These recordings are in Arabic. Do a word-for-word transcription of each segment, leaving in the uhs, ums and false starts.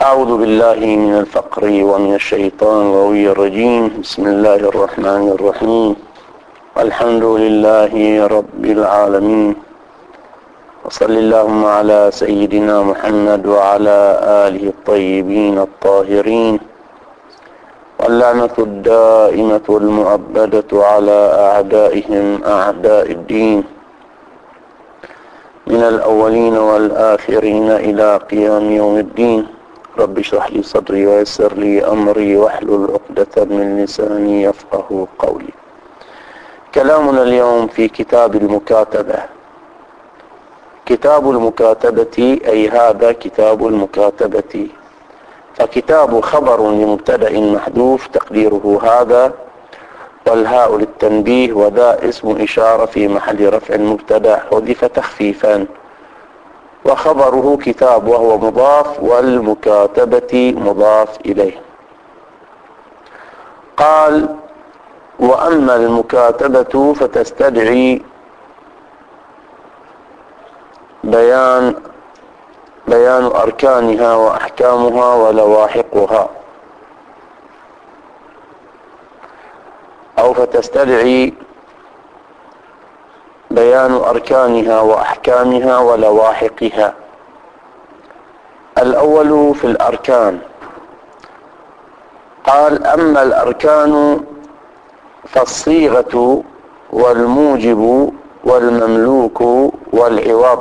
أعوذ بالله من الفقر ومن الشيطان الغوي الرجيم. بسم الله الرحمن الرحيم. الحمد لله رب العالمين، وصل اللهم على سيدنا محمد وعلى آله الطيبين الطاهرين، واللعنة الدائمة المؤبدة على أعدائهم أعداء الدين من الأولين والآخرين إلى قيام يوم الدين. رب اشرح لي صدري ويسر لي أمري واحلل عقدة من لساني يفقه قولي. كلامنا اليوم في كتاب المكاتبة. كتاب المكاتبة أي هذا كتاب المكاتبة، فكتاب خبر لمبتدأ محذوف تقديره هذا، والهاء للتنبيه، وذا اسم إشارة في محل رفع مبتدأ حذف تخفيفا، وخبره كتاب وهو مضاف، والمكاتبة مضاف إليه. قال: وأما المكاتبة فتستدعي بيان بيان أركانها وأحكامها ولواحقها، أو فتستدعي بيان أركانها وأحكامها ولواحقها. الأول في الأركان. قال: أما الأركان فالصيغة والموجب والمملوك والعوض.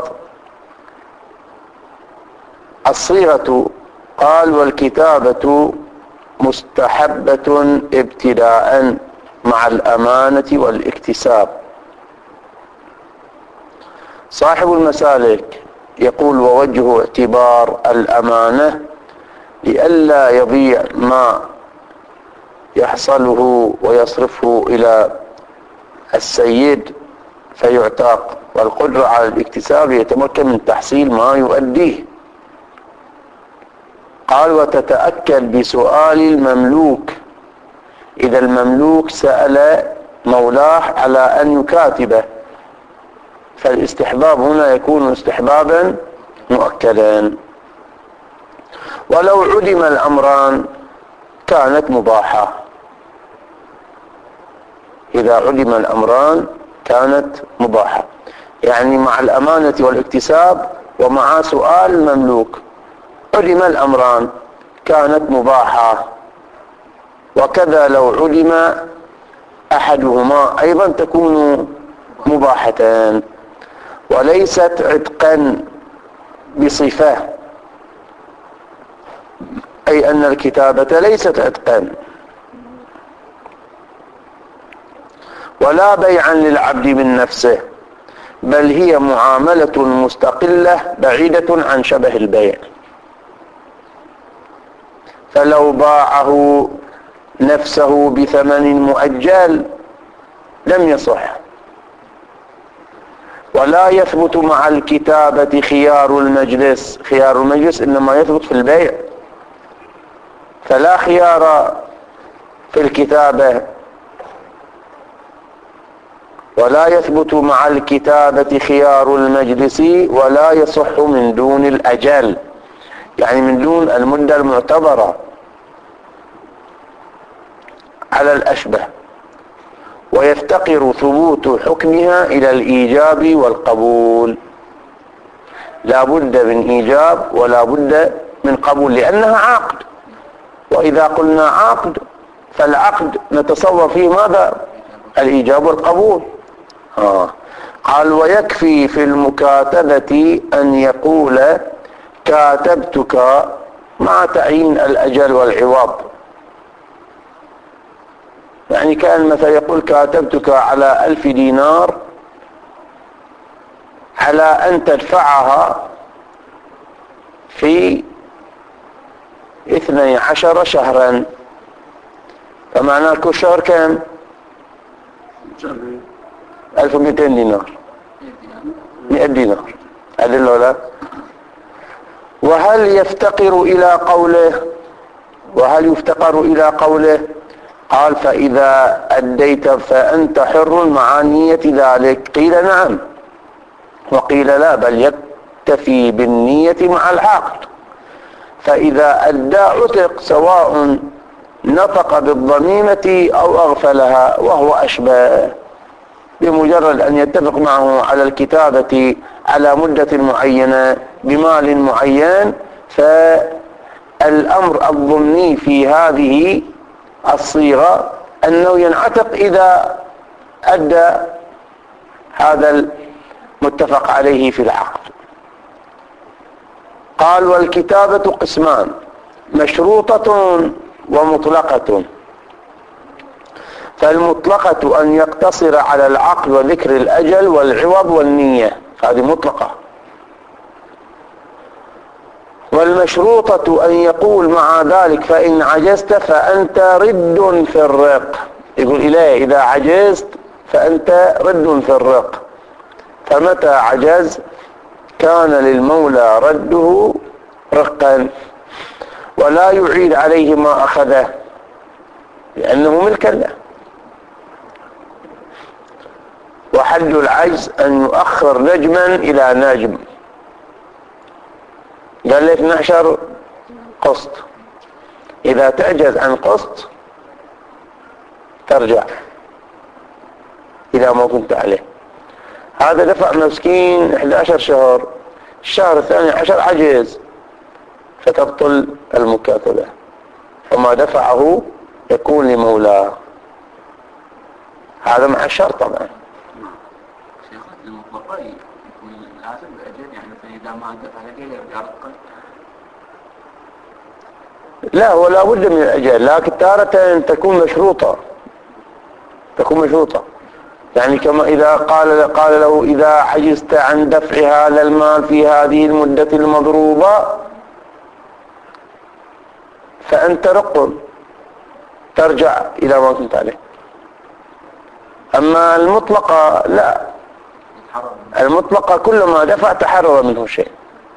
الصيغة قال: والكتابة مستحبة ابتداء مع الأمانة والاكتساب. صاحب المسالك يقول: ووجه اعتبار الأمانة لئلا يضيع ما يحصله ويصرفه إلى السيد فيعتاق، والقدرة على الاكتساب يتمكن من تحصيل ما يؤديه. قال: وتتأكد بسؤال المملوك إذا المملوك سأل مولاه على أن يكاتبه، فالاستحباب هنا يكون استحبابا مؤكدا. ولو عدم الأمران كانت مباحة. إذا عدم الأمران كانت مباحة، يعني مع الأمانة والاكتساب ومع سؤال المملوك عدم الأمران كانت مباحة. وكذا لو عدم أحدهما أيضا تكون مباحتان، وليست عتقا بصفة، أي أن الكتابة ليست عتقا ولا بيعا للعبد من نفسه، بل هي معاملة مستقلة بعيدة عن شبه البيع. فلو باعه نفسه بثمن مؤجل لم يصح، ولا يثبت مع الكتابة خيار المجلس. خيار المجلس إنما يثبت في البيع، فلا خيار في الكتابة. ولا يثبت مع الكتابة خيار المجلس، ولا يصح من دون الأجل، يعني من دون المدة المعتبرة على الأشبه. ويفتقر ثبوت حكمها إلى الإيجاب والقبول، لا بد من إيجاب ولا بد من قبول، لأنها عقد. وإذا قلنا عقد فالعقد نتصور فيه ماذا؟ الإيجاب والقبول. آه. قال: ويكفي في المكاتبة أن يقول كاتبتك مع تعيين الأجل والعوض. يعني كان مثلا يقول كاتبتك على ألف دينار على أن تدفعها في اثني عشر شهرا، فمعناه كل شهر كم؟ ألف ومئتين دينار، مئة دينار. أدل ولا؟ وهل يفتقر إلى قوله وهل يفتقر إلى قوله قال: فإذا أديت فأنت حر مع نية ذلك. قيل نعم، وقيل لا، بل يكتفي بالنية مع العقد. فإذا أدى عتق سواء نطق بالضميمة أو أغفلها وهو أشبه، بمجرد أن يتفق معه على الكتابة على مدة معينة بمال معين، فالأمر الضمني في هذه الصيغة أنه ينعتق إذا أدى هذا المتفق عليه في العقد. قال: والكتابة قسمان: مشروطة ومطلقة. فالمطلقة أن يقتصر على العقد وذكر الأجل والعوض والنية، هذه مطلقة. والمشروطة أن يقول مع ذلك: فإن عجزت فأنت رد في الرق. يقول إليه: إذا عجزت فأنت رد في الرق. فمتى عجز كان للمولى رده رقا، ولا يعيد عليه ما أخذه لأنه ملكا له. وحد العجز أن يؤخر نجما إلى نجم. قال لي اثني عشر قسط، إذا تعجز عن قسط ترجع إلى ما كنت عليه. هذا دفع مسكين إحدى عشر شهر، الشهر الثاني عشر عجز، فتبطل المكاتبة، وما دفعه يكون لمولاه. هذا مع الشرط طبعا. شيخ المطلقة يكون لازم بأجل، يعني مثلا إذا ما دفع الأجل يرجع رقا. لا، هو لا بد من الأجل، لكن تارة تكون مشروطة، تكون مشروطة. يعني كما إذا قال قال له: إذا عجزت عن دفع هذا المال في هذه المدة المضروبة فأنت رق، ترجع إلى ما كنت عليه. أما المطلقة لا، المطلقة كلما دفع تحرر منه شيء.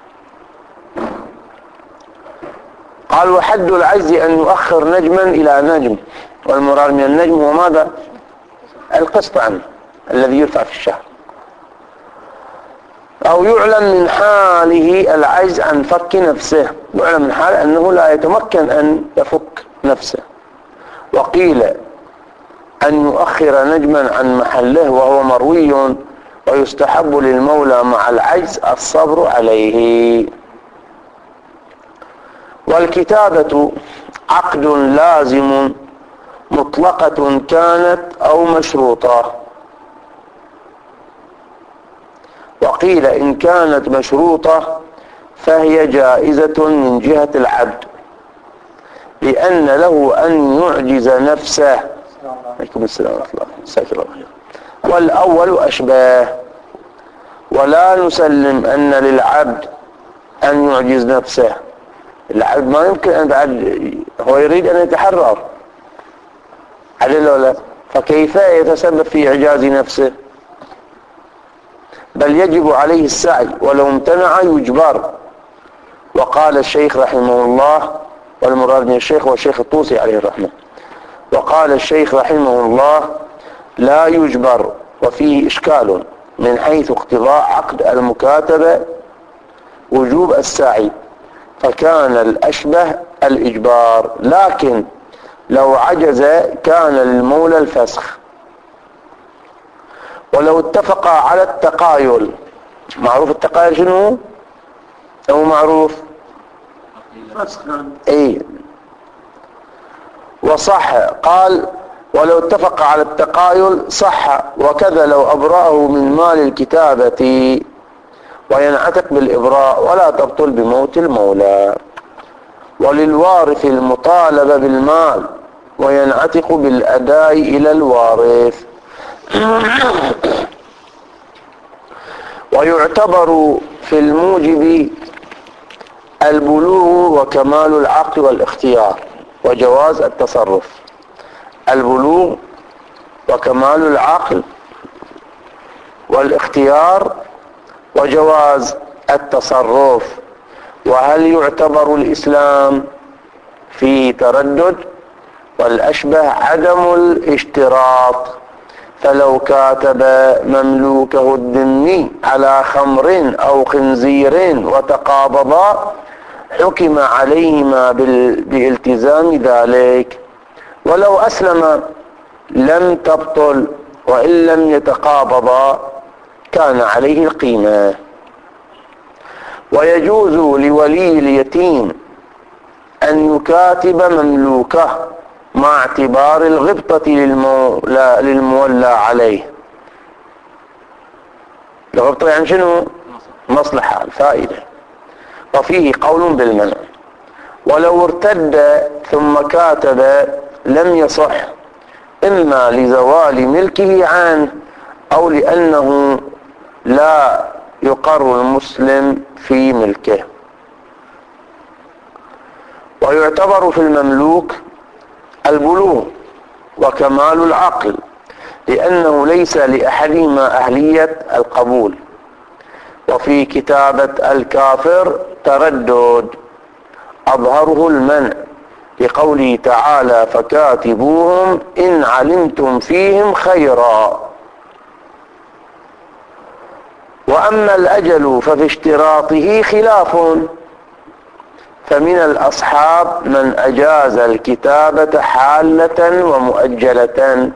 قال: وحد العجز أن يؤخر نجما إلى نجم. والمراد من النجم هو ماذا؟ القسط عنه الذي يدفع في الشهر. أو يعلم من حاله العجز عن فك نفسه، يعلم من حاله أنه لا يتمكن أن يفك نفسه. وقيل أن يؤخر نجما عن محله وهو مروي، ويستحب للمولى مع العجز الصبر عليه. والكتابة عقد لازم مطلقة كانت أو مشروطة. وقيل إن كانت مشروطة فهي جائزة من جهة العبد، لأن له أن يعجز نفسه. عليكم السلام ورحمة الله. مساك الله خير. والأول أشباه. ولا نسلم أن للعبد أن يعجز نفسه. العبد ما يمكن أن بعد هو يريد أن يتحرر عليه ولا، فكيف يتسبب في إعجاز نفسه؟ بل يجب عليه السعي، ولو امتنع يجبر. وقال الشيخ رحمه الله، والمراد من الشيخ هو الشيخ الطوسي عليه الرحمة، وقال الشيخ رحمه الله: لا يجبر، وفيه إشكال من حيث اقتضاء عقد المكاتبة وجوب السعي، فكان الأشبه الإجبار. لكن لو عجز كان للمولى الفسخ. ولو اتفقا على التقايل، معروف التقايل شنو؟ أو معروف اي وصح. قال: ولو اتفق على التقايل صح، وكذا لو أبرأه من مال الكتابة، وينعتق بالإبراء ولا تبطل بموت المولى. وللوارث المطالبة بالمال، وينعتق بالأداء إلى الوارث. ويعتبر في الموجب البلوغ وكمال العقل والاختيار وجواز التصرف. البلوغ وكمال العقل والاختيار وجواز التصرف. وهل يعتبر الإسلام في تردد؟ والأشبه عدم الاشتراط. فلو كاتب مملوكه الذمي على خمر أو خنزير وتقابضا حكم عليهما بالالتزام ذلك، ولو أسلم لم تبطل، وإن لم يتقابضا كان عليه القيمة. ويجوز لولي اليتيم أن يكاتب مملوكه مع اعتبار الغبطة للمولى عليه. الغبطة يعني شنو؟ مصلحة، الفائدة، وفيه قول بالمنع. ولو ارتد ثم كاتب لم يصح، إما لزوال ملكه عنه أو لأنه لا يقر المسلم في ملكه. ويعتبر في المملوك البلوغ وكمال العقل، لأنه ليس لأحدهما أهلية القبول. وفي كتابة الكافر تردد أظهره المنع لقوله تعالى فكاتبوهم إن علمتم فيهم خيرا. وأما الأجل ففي اشتراطه خلاف، فمن الأصحاب من أجاز الكتابة حالة ومؤجلة،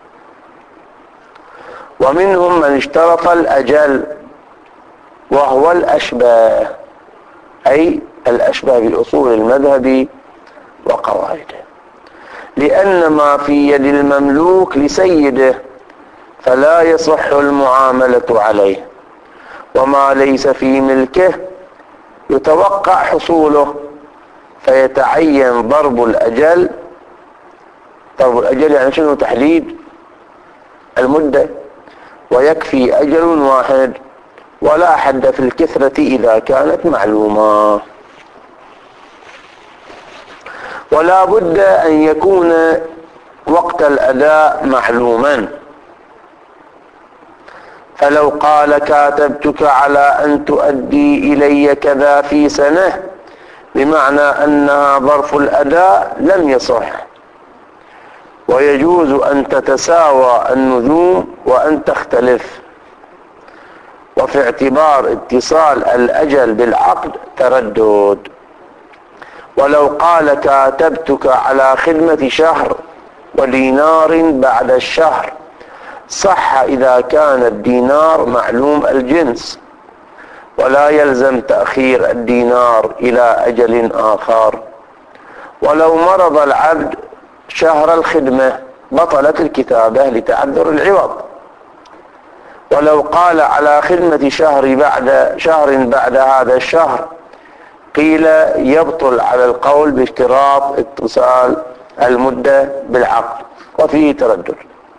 ومنهم من اشترط الأجل وهو الأشباه، أي الأشباه بأصول المذهب وقواعده، لأن ما في يد المملوك لسيده فلا يصح المعاملة عليه، وما ليس في ملكه يتوقع حصوله، فيتعين ضرب الأجل. ضرب الأجل يعني شنو؟ تحديد المدة، ويكفي أجل واحد ولا حد في الكثرة إذا كانت معلومة. ولا بد أن يكون وقت الأداء معلوما، فلو قال كاتبتك على أن تؤدي إلي كذا في سنة بمعنى أنها ظرف الأداء لم يصح. ويجوز أن تتساوى النجوم وأن تختلف. وفي اعتبار اتصال الأجل بالعقد تردد. ولو قال كاتبتك على خدمة شهر ودينار بعد الشهر صح إذا كان الدينار معلوم الجنس، ولا يلزم تأخير الدينار إلى أجل آخر. ولو مرض العبد شهر الخدمة بطلت الكتابة لتعذر العوض. ولو قال على خدمة شهر بعد شهر بعد هذا الشهر قيل يبطل على القول باشتراط اتصال المدة بالعقد، وفيه تردد.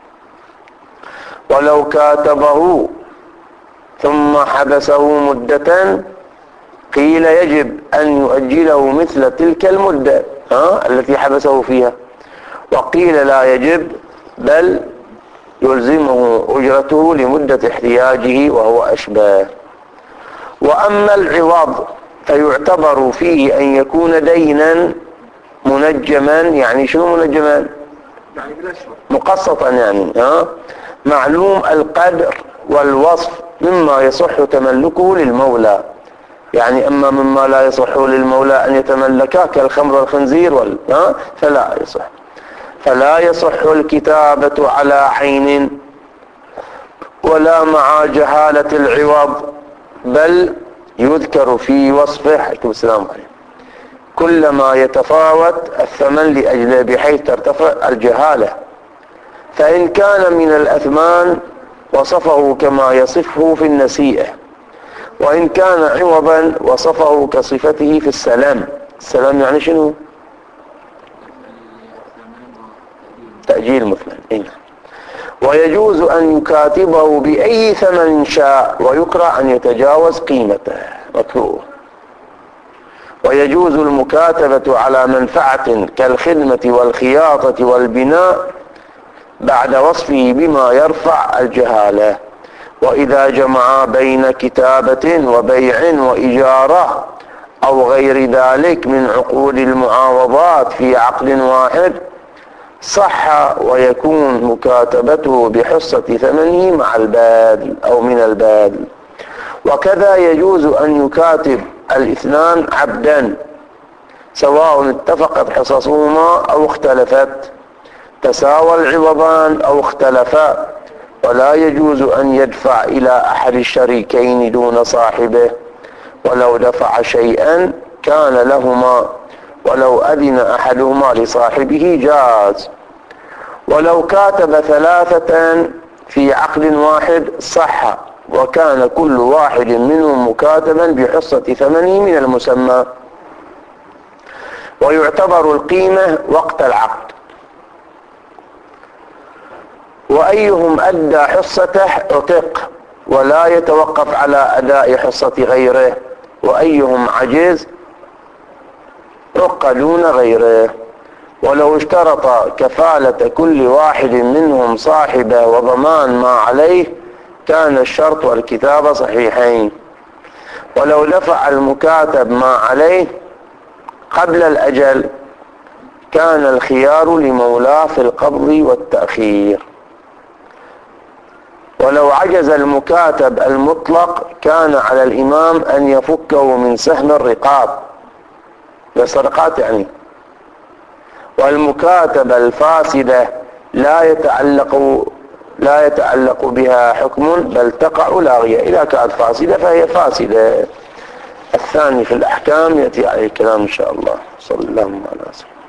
ولو كاتبه ثم حبسه مدة قيل يجب أن يؤجله مثل تلك المدة ها التي حبسه فيها، وقيل لا يجب بل يلزمه أجرته لمدة احتياجه وهو أشباه. وأما العوض فيعتبر فيه أن يكون دينا منجما. يعني شنو منجما؟ يعني بالأشهر مقسطا، يعني ها معلوم القدر والوصف مما يصح تملكه للمولى. يعني أما مما لا يصح للمولى أن يتملكه كالخمر والخنزير وال... ها فلا يصح. فلا يصح الكتابة على عين ولا مع جهالة العوض، بل يذكر في وصفه السلام عليكم كلما يتفاوت الثمن لأجله بحيث ترتفع الجهالة. فإن كان من الأثمان وصفه كما يصفه في النسيئة، وإن كان عوضا وصفه كصفته في السلام. السلام يعني شنو؟ تأجيل مثمن. إيه. ويجوز أن يكاتبه بأي ثمن شاء، ويكره أن يتجاوز قيمته مكروه. ويجوز المكاتبة على منفعة كالخدمة والخياطة والبناء بعد وصفه بما يرفع الجهالة. وإذا جمع بين كتابة وبيع وإجارة أو غير ذلك من عقود المعاوضات في عقد واحد صح، ويكون مكاتبته بحصة ثمنه مع البادل أو من البادل. وكذا يجوز أن يكاتب الاثنان عبدا سواء اتفقت حصصهما أو اختلفت، تساوى العوضان أو اختلفا، ولا يجوز أن يدفع إلى أحد الشريكين دون صاحبه، ولو دفع شيئا كان لهما، ولو أذن أحدهما لصاحبه جاز. ولو كاتب ثلاثة في عقد واحد صح، وكان كل واحد منهم مكاتبا بحصة ثمنه من المسمى، ويعتبر القيمة وقت العقد. وأيهم أدى حصته عتق ولا يتوقف على أداء حصة غيره، وأيهم عجز عق دون غيره. ولو اشترط كفالة كل واحد منهم صاحبه وضمان ما عليه كان الشرط والكتابة صحيحين. ولو دفع المكاتب ما عليه قبل الأجل كان الخيار لمولاه في القبض والتأخير. ولو عجز المكاتب المطلق كان على الإمام أن يفكه من سهم الرقاب، السرقات يعني. والمكاتبة الفاسدة لا يتعلق لا يتعلق بها حكم بل تقع لاغية، إذا كانت فاسدة فهي فاسدة. الثاني في الأحكام يأتي عليه الكلام إن شاء الله. صلى الله عليه وسلم.